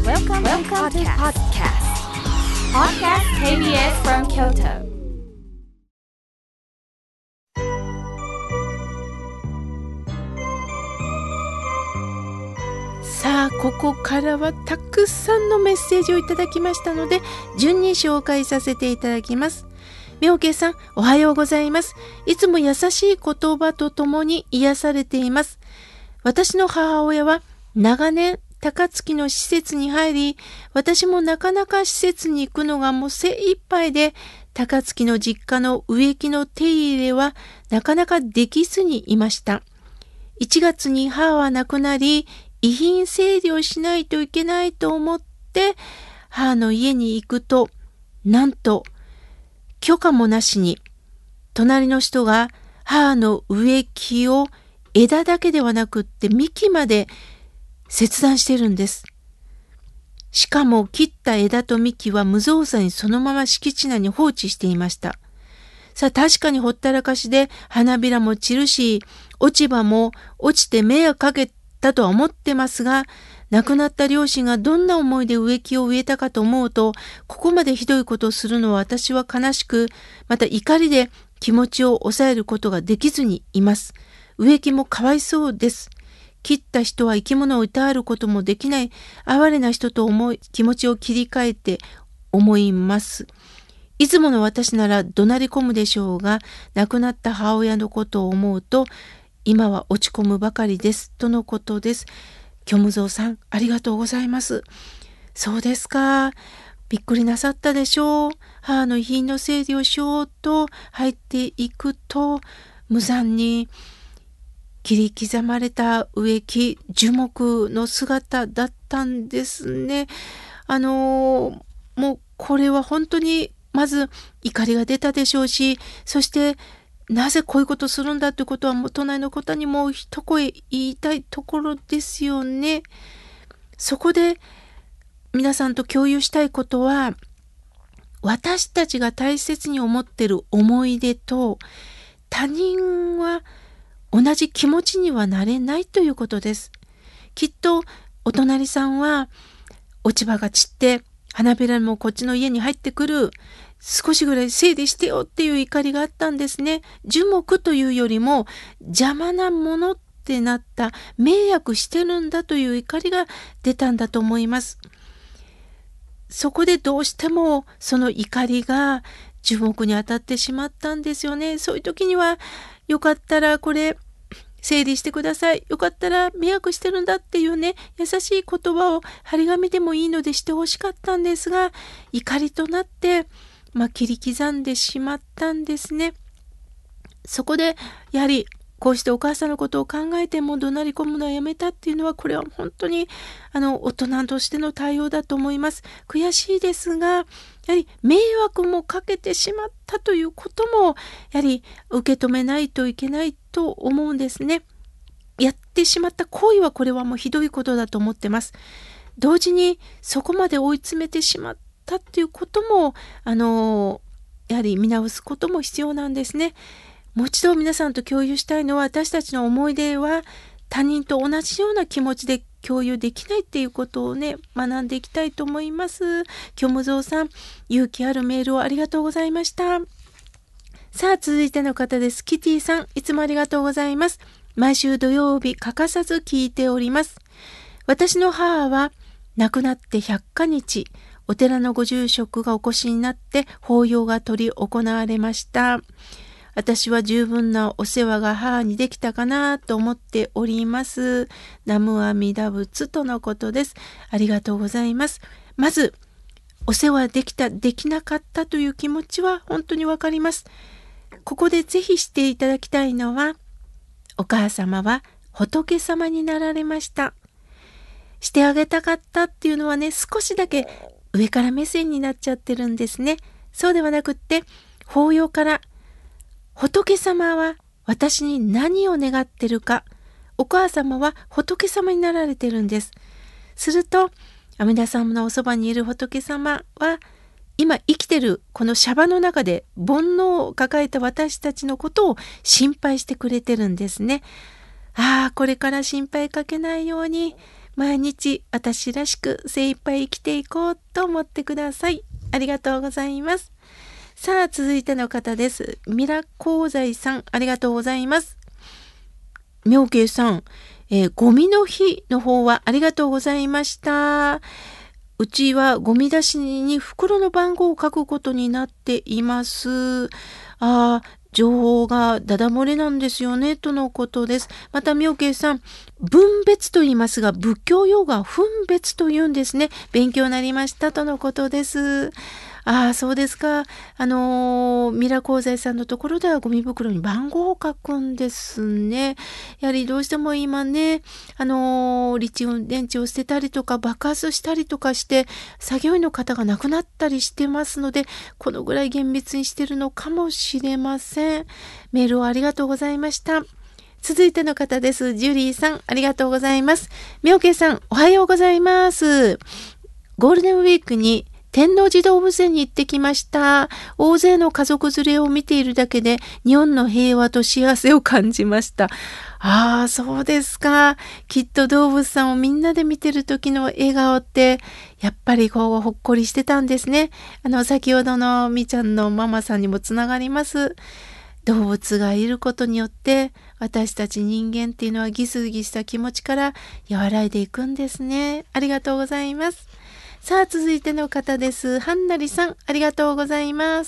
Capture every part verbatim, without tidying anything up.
Welcome, Welcome to podcast. Podcast ケービーエス from Kyoto. さあ、ここからはたくさんのメッセージをいただきましたので、順に紹介させていただきます。妙慶さん、おはようございます。いつも優しい言葉とともに癒されています。私の母親は長年高槻の施設に入り、私もなかなか施設に行くのがもう精一杯で、高槻の実家の植木の手入れはなかなかできずにいました。いちがつに母は亡くなり、遺品整理をしないといけないと思って母の家に行くと、なんと許可もなしに隣の人が母の植木を枝だけではなくって幹まで切断してるんです。しかも切った枝と幹は無造作にそのまま敷地内に放置していました。さあ、確かにほったらかしで花びらも散るし、落ち葉も落ちて迷惑かけだとは思ってますが、亡くなった両親がどんな思いで植木を植えたかと思うと、ここまでひどいことをするのは私は悲しく、また怒りで気持ちを抑えることができずにいます。植木もかわいそうです。切った人は生き物をいたわることもできない哀れな人と思い、気持ちを切り替えて思います。いつもの私なら怒鳴り込むでしょうが、亡くなった母親のことを思うと、今は落ち込むばかりですとのことです。虚無蔵さん、ありがとうございます。そうですか。びっくりなさったでしょう。母の遺品の整理をしようと入っていくと、無残に切り刻まれた植木樹木の姿だったんですね。あのもうこれは本当にまず怒りが出たでしょうし、そしてなぜこういうことするんだということはもう隣の方にも一声言いたいところですよね。そこで皆さんと共有したいことは、私たちが大切に思っている思い出と他人は同じ気持ちにはなれないということです。きっとお隣さんは落ち葉が散って花びらもこっちの家に入ってくる、少しぐらい整理してよっていう怒りがあったんですね。樹木というよりも邪魔なものってなった、迷惑してるんだという怒りが出たんだと思います。そこでどうしてもその怒りが樹木に当たってしまったんですよね。そういう時には、よかったらこれ整理してください。よかったら迷惑してるんだっていうね、優しい言葉を張り紙でもいいのでしてほしかったんですが、怒りとなってまあ、切り刻んでしまったんですね。そこでやはりこうしてお母さんのことを考えても怒鳴り込むのはやめたっていうのは、これは本当にあの大人としての対応だと思います。悔しいですが、やはり迷惑もかけてしまったということもやはり受け止めないといけないと思うんですね。やってしまった行為はこれはもうひどいことだと思ってます。同時にそこまで追い詰めてしまったっていうこともあのやはり見直すことも必要なんですね。もう一度皆さんと共有したいのは、私たちの思い出は他人と同じような気持ちで共有できないっていうことをね、学んでいきたいと思います。虚無蔵さん、勇気あるメールをありがとうございました。さあ、続いての方です。キティさん、いつもありがとうございます。毎週土曜日欠かさず聞いております。私の母は亡くなってひゃっかにち、お寺のご住職がお越しになって法要が執り行われました。私は十分なお世話が母にできたかなと思っております。南無阿弥陀仏とのことです。ありがとうございます。まず、お世話できた、できなかったという気持ちは本当にわかります。ここでぜひしていただきたいのは、お母様は仏様になられました。してあげたかったっていうのはね、少しだけ上から目線になっちゃってるんですね。そうではなくって、法要から仏様は私に何を願ってるか、お母様は仏様になられてるんです。すると、阿弥陀様のおそばにいる仏様は、今生きてるこのシャバの中で煩悩を抱えた私たちのことを心配してくれてるんですね。ああ、これから心配かけないように、 毎日私らしく精一杯生きていこうと思ってください。ありがとうございます。さあ、続いての方です。ミラコウザイさん、ありがとうございます。妙慶さん、えー、ゴミの日の方はありがとうございました。うちはゴミ出しに袋の番号を書くことになっています。ああ、情報がダダ漏れなんですよね、とのことです。また、妙慶さん、分別と言いますが、仏教用語は分別と言うんですね。勉強になりました、とのことです。ああ、そうですか。あのー、ミラコウザイさんのところではゴミ袋に番号を書くんですね。やはりどうしても今ね、あのー、リチウム電池を捨てたりとか爆発したりとかして作業員の方が亡くなったりしてますので、このぐらい厳密にしてるのかもしれません。メールをありがとうございました。続いての方です。ジュリーさん、ありがとうございます。妙慶さん、おはようございます。ゴールデンウィークに天王寺動物園に行ってきました。大勢の家族連れを見ているだけで日本の平和と幸せを感じました。ああ、そうですか。きっと動物さんをみんなで見てる時の笑顔ってやっぱりこうほっこりしてたんですね。あの先ほどのみちゃんのママさんにもつながります。動物がいることによって私たち人間っていうのはギスギスした気持ちから和らいでいくんですね。ありがとうございます。さあ、続いての方です。はんなりさん、ありがとうございます。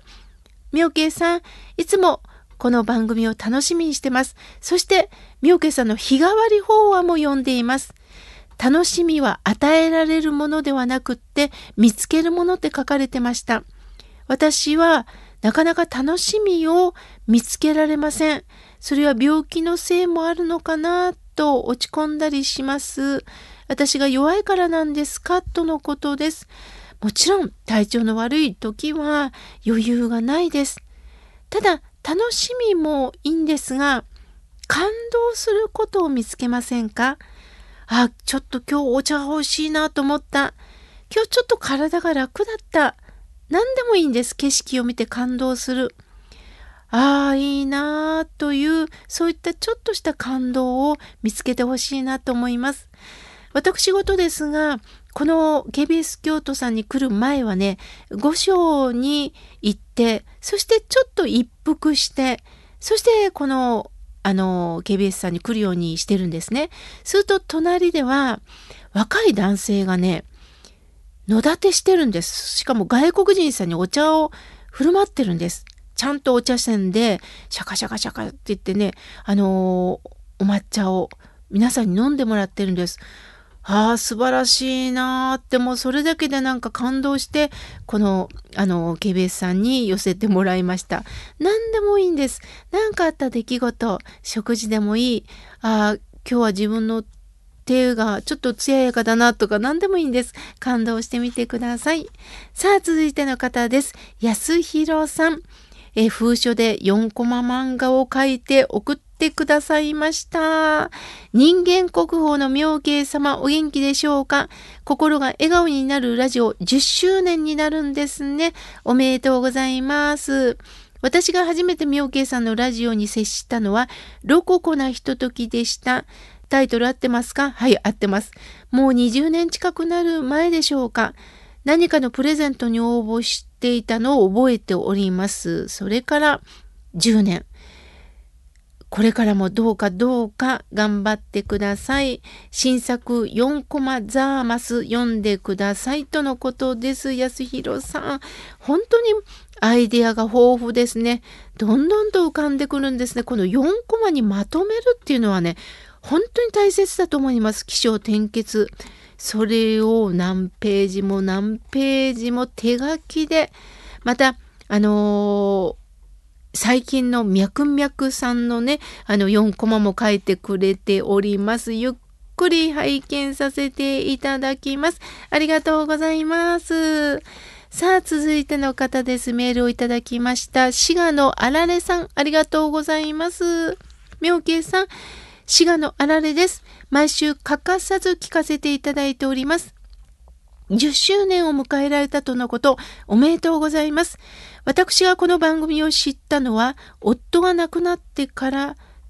妙慶さん、いつもこの番組を楽しみにしてます。そして、妙慶さんの日替わり法話も読んでいます。楽しみは与えられるものではなくって、見つけるものって書かれてました。私は、なかなか楽しみを見つけられません。それは病気のせいもあるのかなと落ち込んだりします。私が弱いからなんですかとのことです。もちろん体調の悪い時は余裕がないです。ただ楽しみもいいんですが、感動することを見つけませんか？あ、ちょっと今日お茶欲しいなと思った。今日ちょっと体が楽だった。何でもいいんです。景色を見て感動する。ああ、いいなあという、そういったちょっとした感動を見つけてほしいなと思います。私事ですが、この ケービーエス 京都さんに来る前はね、御所に行って、そしてちょっと一服して、そしてこの、あの、ケービーエス さんに来るようにしてるんですね。すると隣では、若い男性がね、野立てしてるんです。しかも外国人さんにお茶を振る舞ってるんです。ちゃんとお茶筅で、シャカシャカシャカって言ってね、あのー、お抹茶を皆さんに飲んでもらってるんです。ああ、素晴らしいなーって、もうそれだけでなんか感動して、この、あの、ケービーエス さんに寄せてもらいました。何でもいいんです。何かあった出来事、食事でもいい。ああ、今日は自分の手がちょっと艶やかだなとか何でもいいんです。感動してみてください。さあ、続いての方です。安弘さん。え封書でよんコマ漫画を書いて送ってくださいました。人間国宝の妙慶様、お元気でしょうか？心が笑顔になるラジオじゅっしゅうねんになるんですね。おめでとうございます。私が初めて妙慶さんのラジオに接したのはロココなひとときでした。タイトル合ってますか？はい、合ってます。もうにじゅうねん近くなる前でしょうか。何かのプレゼントに応募していたのを覚えております。それからじゅうねん。これからもどうかどうか頑張ってください。新作よんコマザーマス読んでくださいとのことです。安弘さん。本当にアイデアが豊富ですね。どんどんと浮かんでくるんですね。このよんコマにまとめるっていうのはね、本当に大切だと思います。起承転結。それを何ページも何ページも手書きで、また、あのー、最近のみゃくみゃくさんのね、あのよんコマも書いてくれております。ゆっくり拝見させていただきます。ありがとうございます。さあ、続いての方です。メールをいただきました。滋賀のあられさん、ありがとうございます。妙慶さん、滋賀のあられです。毎週欠かさず聞かせていただいております。じゅっしゅうねんを迎えられたとのこと、おめでとうございます。私がこの番組を知ったのは、夫が亡くなってから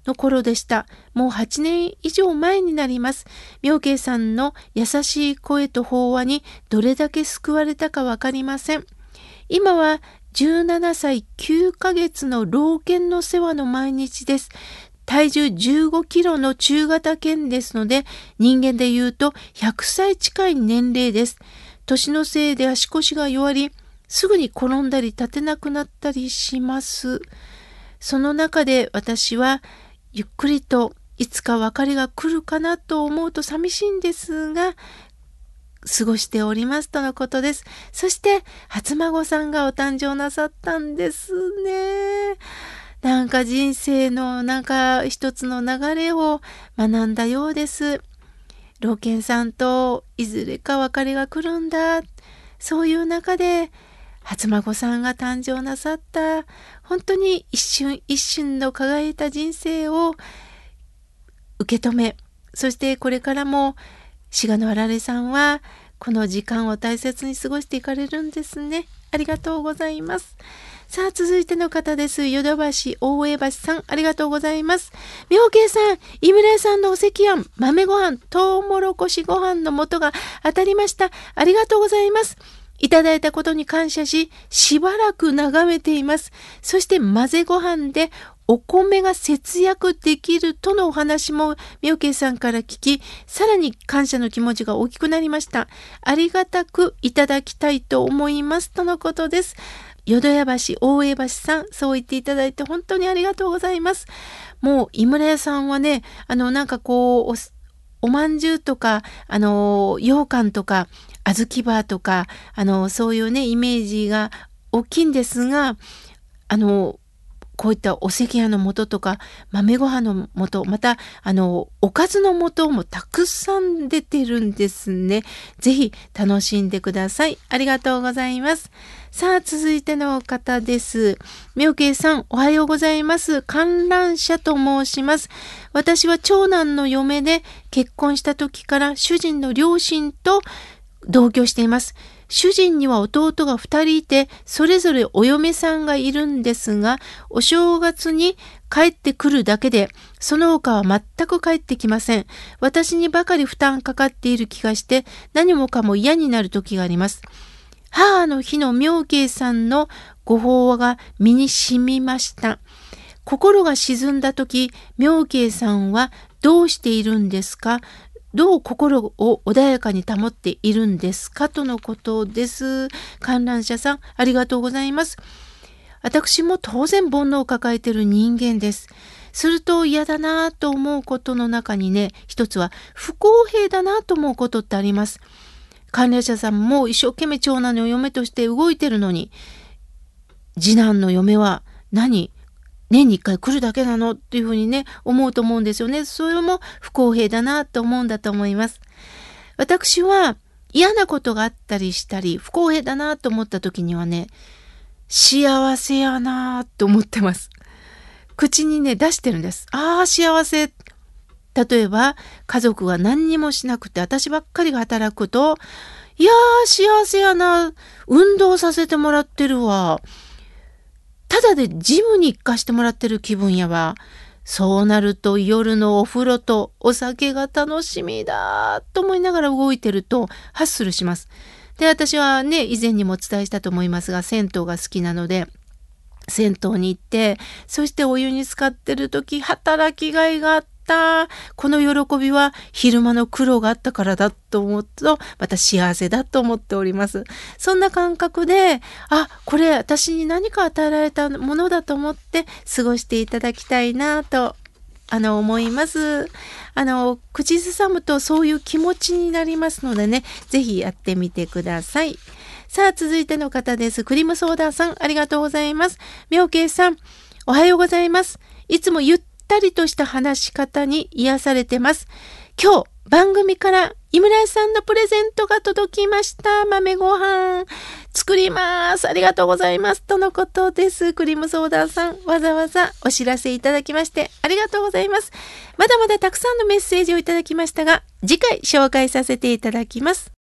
の頃でした。もうはちねん以上前になります。妙慶さんの優しい声と法話にどれだけ救われたかわかりません。今はじゅうななさいきゅうかげつの老犬の世話の毎日です。体重じゅうごキロの中型犬ですので、人間で言うとひゃくさい近い年齢です。年のせいで足腰が弱り、すぐに転んだり立てなくなったりします。その中で私はゆっくりといつか別れが来るかなと思うと寂しいんですが、過ごしておりますとのことです。そして初孫さんがお誕生なさったんですね。なんか人生のなんか一つの流れを学んだようです。老犬さんといずれか別れが来るんだ。そういう中で初孫さんが誕生なさった、本当に一瞬一瞬の輝いた人生を受け止め、そしてこれからも志賀のあられさんはこの時間を大切に過ごしていかれるんですね。ありがとうございます。さあ続いての方です。ヨドバシ大江橋さん、ありがとうございます。妙慶さん、井村屋さんのお赤飯、豆ご飯、トウモロコシご飯の素が当たりました。ありがとうございます。いただいたことに感謝し、しばらく眺めています。そして混ぜご飯でお米が節約できるとのお話も妙慶さんから聞き、さらに感謝の気持ちが大きくなりました。ありがたくいただきたいと思いますとのことです。淀屋橋大江橋さん、そう言っていただいて本当にありがとうございます。もう井村屋さんはね、あのなんかこう お, おまんじゅうとかあの羊羹とか小豆バーとかあのそういうねイメージが大きいんですが、あのこういったお赤飯の素とか豆ご飯の素、またあのおかずの素もたくさん出てるんですね。ぜひ楽しんでください。ありがとうございます。さあ続いての方です。妙慶さん、おはようございます。観覧車と申します。私は長男の嫁で結婚した時から主人の両親と同居しています。主人には弟がふたりいて、それぞれお嫁さんがいるんですが、お正月に帰ってくるだけで、その他は全く帰ってきません。私にばかり負担かかっている気がして、何もかも嫌になる時があります。母の日の妙慶さんのご法話が身に染みました。心が沈んだ時、妙慶さんはどうしているんですか？どう心を穏やかに保っているんですかとのことです。観覧車さん、ありがとうございます。私も当然煩悩を抱えている人間です。すると嫌だなと思うことの中にね、一つは不公平だなと思うことってあります。観覧車さんも一生懸命長男の嫁として動いてるのに、次男の嫁は何年にいっかい来るだけなのっていうふうにね思うと思うんですよね。それも不公平だなと思うんだと思います。私は嫌なことがあったりしたり不公平だなと思った時にはね、幸せやなと思ってます。口にね出してるんです。ああ幸せ。例えば家族が何にもしなくて私ばっかりが働くと、いやー幸せやな、運動させてもらってるわ、ただでジムに行かしてもらってる気分やわ。そうなると夜のお風呂とお酒が楽しみだと思いながら動いてるとハッスルします。で、私はね以前にもお伝えしたと思いますが、銭湯が好きなので銭湯に行って、そしてお湯に浸かってる時働きがいがあった。この喜びは昼間の苦労があったからだと思うとまた幸せだと思っております。そんな感覚で、あ、これ私に何か与えられたものだと思って過ごしていただきたいなとあの思います。あの口ずさむとそういう気持ちになりますのでね、ぜひやってみてください。さあ続いての方です。クリームソーダさん、ありがとうございます。妙慶さん、おはようございます。いつもゆったりとした話し方に癒されてます。今日番組から井村屋さんのプレゼントが届きました。豆ご飯作ります。ありがとうございますとのことです。クリームソーダさん、わざわざお知らせいただきましてありがとうございます。まだまだたくさんのメッセージをいただきましたが、次回紹介させていただきます。